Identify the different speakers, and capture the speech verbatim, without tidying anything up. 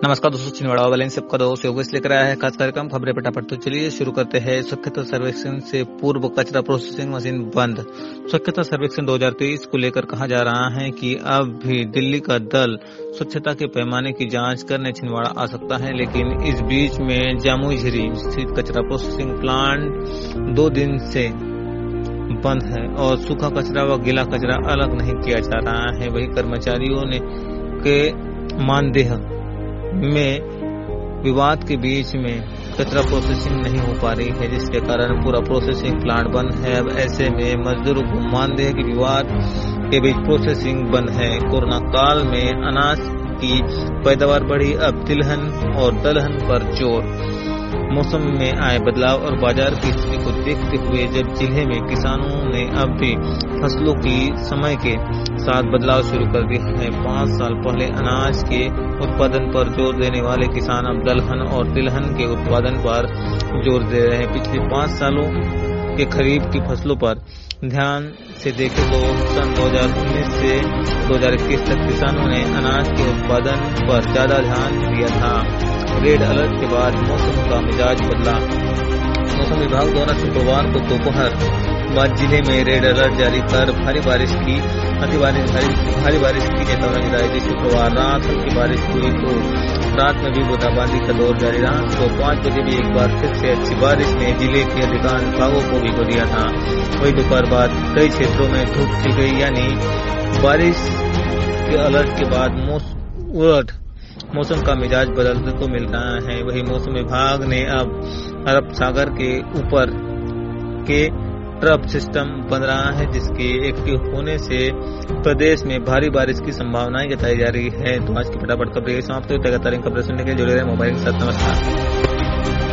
Speaker 1: नमस्कार दोस्तों, छिंदवाड़ा बैलेंस सबका दोस्त योगेश लेकर आया है खास कार्यक्रम खबरें फटाफट। तो चलिए शुरू करते हैं। स्वच्छता सर्वेक्षण से पूर्व कचरा प्रोसेसिंग मशीन बंद। स्वच्छता सर्वेक्षण दो हज़ार तेईस को लेकर कहा जा रहा है कि अब भी दिल्ली का दल स्वच्छता के पैमाने की जांच करने छिंदवाड़ा आ सकता है, लेकिन इस बीच में जामुईझिरी स्थित कचरा प्रोसेसिंग प्लांट दो दिन से बंद है और सूखा कचरा व गीला कचरा अलग नहीं किया जा रहा है। वही कर्मचारियों ने के मानदेय में विवाद के बीच में कचरा प्रोसेसिंग नहीं हो पा रही है, जिसके कारण पूरा प्रोसेसिंग प्लांट बंद है। अब ऐसे में मजदूरों को मानदेय के विवाद के बीच प्रोसेसिंग बंद है। कोरोना काल में अनाज की पैदावार बढ़ी, अब तिलहन और दलहन पर जोर। मौसम में आए बदलाव और बाजार की स्थिति को देखते हुए जब जिले में किसानों ने अब भी फसलों की समय के साथ बदलाव शुरू कर दिया है। पाँच साल पहले अनाज के उत्पादन पर जोर देने वाले किसान अब दलहन और तिलहन के उत्पादन पर जोर दे रहे हैं। पिछले पाँच सालों के खरीफ की फसलों पर ध्यान से देखें तो सन दो हज़ार उन्नीस से दो हज़ार इक्कीस तक किसानों ने अनाज के उत्पादन पर ज्यादा ध्यान दिया था। रेड अलर्ट के बाद मौसम का मिजाज बदला। मौसम विभाग द्वारा शुक्रवार को दोपहर बाद जिले में रेड अलर्ट जारी कर भारी बारिश की अति बारिश भारी, भारी बारिश की चेतावनी दी थी। शुक्रवार रात हल्की बारिश हुई तो रात में भी बूंदाबांदी का दौर जारी रहा। तो पाँच बजे भी एक बार फिर से अच्छी बारिश ने जिले के अधिकांश भागों को भिगो दिया था। वही दोपहर बाद कई क्षेत्रों में धूप खिल गई, यानी बारिश के अलर्ट के बाद मौसम मौसम का मिजाज बदलने को मिल रहा है। वही मौसम विभाग ने अब अरब सागर के ऊपर के ट्रफ सिस्टम बन रहा है, जिसके एक्टिव होने से प्रदेश में भारी बारिश की संभावनाएं जताई जा रही है। तो आज की फटाफट खबरें समाप्त हुई। लगातार खबरें सुनने के लिए जुड़े रहे मोबाइल के साथ। नमस्कार।